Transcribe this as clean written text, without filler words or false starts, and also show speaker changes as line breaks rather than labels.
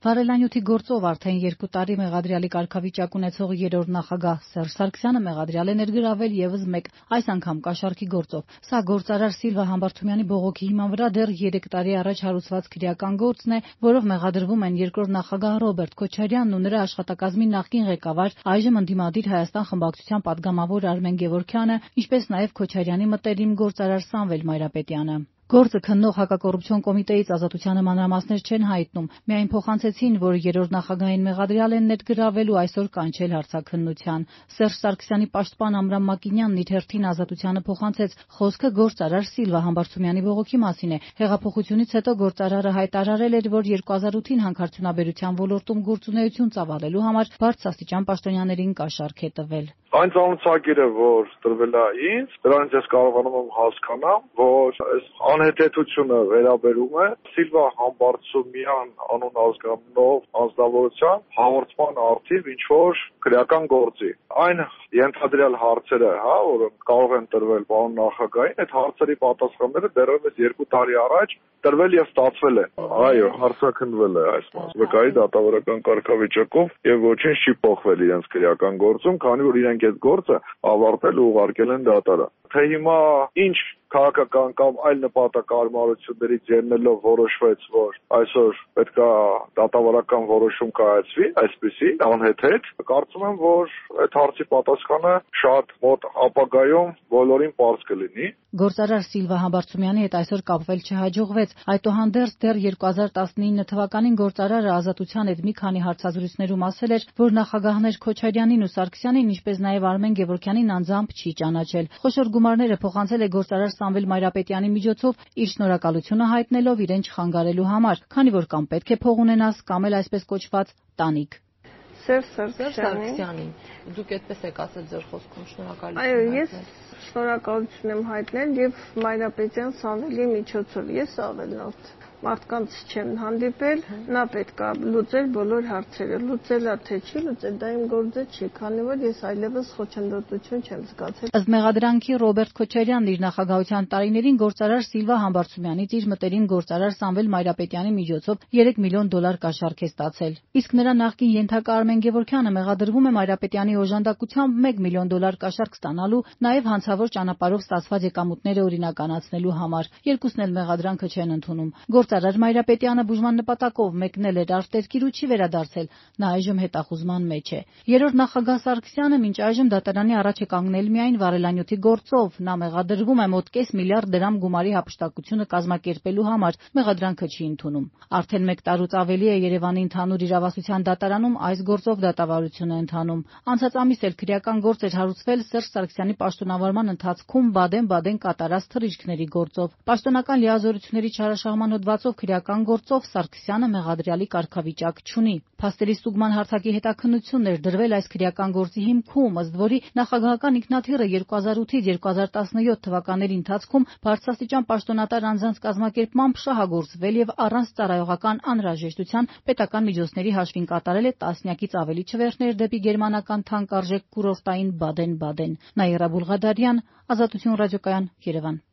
Վարելանյութի գործով արդեն 2 տարի մեղադրյալի կարգավիճակ ունեցող երրորդ նախագահ Սերժ Սարգսյանը մեղադրյալ է ներգրավել ևս մեկ, այս անգամ կաշառքի գործով։ Սա գործարար Սիլվա Համբարձումյանի բողոքի հիման վրա դեռ 3 տարի առաջ հարուցված քրեական գործն է, որով մեղադրվում են երկրորդ նախագահ Ռոբերտ Քոչարյանն ու նրա աշխատակազմի նախկին ղեկավար, այժմ ընդդիմադիր Հայաստան խմբակցության պատգամավոր Արմեն Գևորգյանը, ինչպես նաև Քոչարյանի մտերիմ գործարար Սամվել Մայրապետյանը։ Գործը քննող հակակոռուպցիոն կոմիտեից Ազատությանը մանրամասներ չեն հայտնում, միայն փոխանցեցին, որ երրորդ նախագահին մեղադրյալ են ներգրավել ու այսօր կանչել հարցաքննության։ Սերժ Սարգսյանի պաշտպան Ամրամ Մակինյանն իր հերթին Ազատությանը փոխանցեց, խոսքը գործարար Սիլվա Համբարձումյանի բողոքի մասին է։ Հեղափոխությունից հետո գործարարը հայտարարել էր, որ 2008-ին հանքարդյունաբերության ոլորտում գործունեություն ծավալելու համար բարձրաստիճան պաշտոնյաներին կաշառք է տվել։
Այն ծանոթագիրը, որ տրվել է ինձ, դրանից ես կարողանում եմ հասկանալ, որ այս անհետեթությունը վերաբերում է Սիլվա Համբարձումյան անուն ազգանունով անձնավորության հաղորդման արդիվ ինչ-որ քրեական գործի։ Այն ենթադրյալ հարցերը, որոնք կարող են տրվել պարոն նախագահին, այդ հարցերի պատասխանները դեռևս 2 տարի առաջ տրվել եւ ստացվել է։ Այո, հարցաքննվել է այս մասնակցի դատավարական կարգավիճակով եւ ոչինչ չի փոխվել իրենց քրեական գործում, քանի որ իրենք այդ գործը ավարտել ու ուղարկել են դատարան։ Թե հիմա ինչ քաղաքական կամ այլ նպատակահարմարություններից ելնելով որոշվեց, որ այսօր պետքա դատավարական որոշում կայացվի, այսպեսի անհեթեթ, կարծում եմ, որ այդ հարցի պատասխանը շատ մոտ ապագայում բոլորին պարզ կլինի։
Գործարար Սիլվա Համբարձումյանի հետ այսօր կապվել չհաջողվեց, այդուհանդերձ դեռ 2019 թվականին գործարարը Ազատության հետ մի քանի հարցազրույցներում ասել էր, որ նախագահներ Քոչարյանին ու Սարգսյանին, ինչպես նաև Արմեն Գևորգյանին անձամբ չի ճանաչել։ Խոշոր գումարները փոխանցել է գործարար Սամվել Մայրապետյանի միջոցով, իր շնորհակալությունը հայտնելով իրեն չխանգարելու համար, քանի որ կամ պետք է փող ունենաս, կամ էլ այսպես կոչված տանիք։
Սերժ Սարգսյանին
դուք այդպես եք ասել ձեր խոսքում շնորհակալություն։
Այո, ես շնորհակալություն եմ հայտնել եւ Մայրապետյան Սամվելի միջոցով։ Ես ավելորդ մարդկանց չեմ հանդիպել, նա պետք է լուծել բոլոր հարցերը, լուծելա թե չի լուծել, դա իմ գործը չի, քանի որ ես այլևս խոչընդոտություն չեմ զգացել։
Ըստ մեղադրանքի Ռոբերտ Քոչարյանն իր նախագահության տարիներին գործարար Սիլվա Համբարձումյանից իր մտերիմ գործարար Սամվել Մայրապետյանի միջոցով $3 միլիոն կաշառք է ստացել։ Իսկ նրա նախկին ենթակա Արմեն Գևորգյանը մեղադրվում է Մայրապետյանի օժանդակությամբ $1 միլիոն կաշառք ստանալու, նաև հանցավոր ճանապարհով ստացված եկամուտները օրինականացնելու համար։ Երկուսն էլ մեղադրանքը չեն ընդունում։ Գործարար Մայրապետյանը բուժման նպատակով մեկնել էր արտերկիր ու չի վերադարձել, նա այժմ հետախուզման մեջ է։ Երրորդ նախագահ Սարգսյանը մինչ այժմ դատարանի առաջ է կանգնել միայն վարելանյութի գործով, նա մեղադրվում է մոտ կես միլիարդ դրամ գումարի հափշտակությունը կազմակերպելու համար, մեղադրանքը չի ընդունում։ Արդեն 1 տարուց ավելի է Երևանի ընդհանուր իրավասության դատարանում այս գործով դատավարություն է ընթանում։ Անցած ամիս էլ քրեական գործ էր հարուցվել Սերժ Սարգսյանի պաշտոնավարման ընթացքում Բադեն-Բադեն կատարած թռիչքների գործով։ Պաշտոնական լիազորությունների չարաշահման հոդվածով քրեական գործով Սարգսյանը մեղադրյալի կարգավիճակ չունի։ Փաստերի ստուգման հարթակի հետաքննությունն էր դրվել այս քրեական գործի հիմքում, ըստ որի նախագահական ինքնաթիռը 2008-ից 2017 թվականների ընթացքում բարձրաստիճան պաշտոնատար անձանց կազմակերպմամբ շահագործվել եւ առանց ծառայողական անհրաժեշտության պետական միջոցների հաշվին կատարել է տասնյակից ավելի չվերթներ դեպի գերմանական թանկարժեք կուրորտային Բադեն-Բադեն։ Նաիրա Բուլղադարյան, Ազատություն ռադիոկայան, Երևան։